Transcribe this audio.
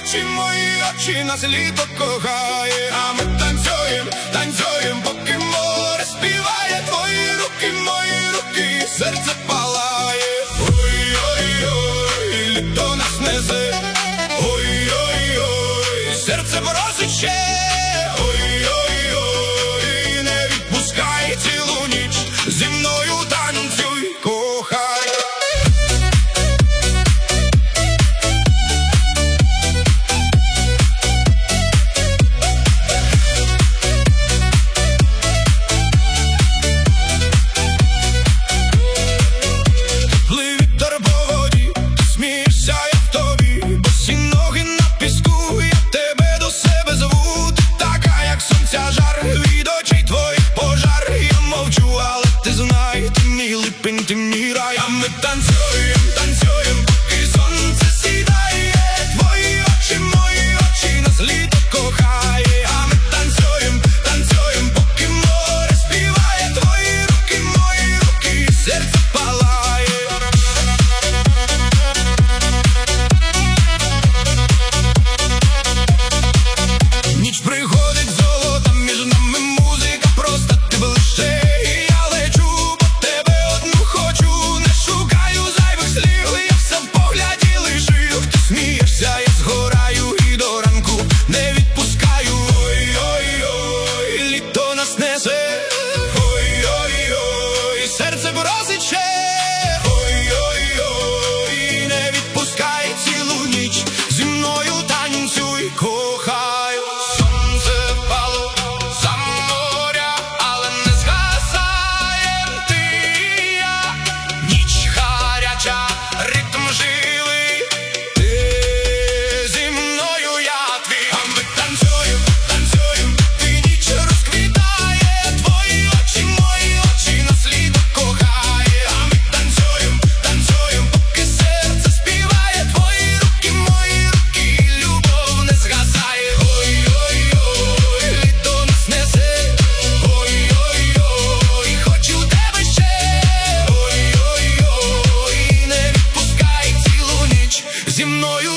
мої очі нас літо кохає. А ми танцюєм, танцюєм, поки море співає. Твої руки, мої руки, серце палає. Ой-ой-ой, літо нас несе. Ой-ой-ой, серце просить ще. Ой-ой-ой, не відпускай цілу ніч, зі мною танцюй, кохай. Ти мій рай, а ми танцюєм, танцюєм, поки сонце сідає. Твої очі, мої очі, нас літо кохає. А ми танцюєм, танцюєм, поки море співає. Твої руки, мої руки, серце палає. Ніч приходить золота, між нами музика проста, ти ближче. Ой-ой-ой, серце просить ще. Ой-ой-ой, не відпускай цілу ніч, зі мною танцюй, кохаю. Сонце впало за моря, але не згасаєм ти і я. Ніч гаряча, ритм живий, ти зі мною, я твій. А ми танцюєм, танцюєм, ти ніч розквітає. Твої очі, мої очі, нас літо кохає. А ми танцюєм, танцюєм, поки серце співає. Твої руки, мої руки, любов не згасає. Ой-ой-ой, літо нас несе. Ой-ой-ой, хочу тебе ще. Ой-ой-ой, не відпускай цілу ніч, зі мною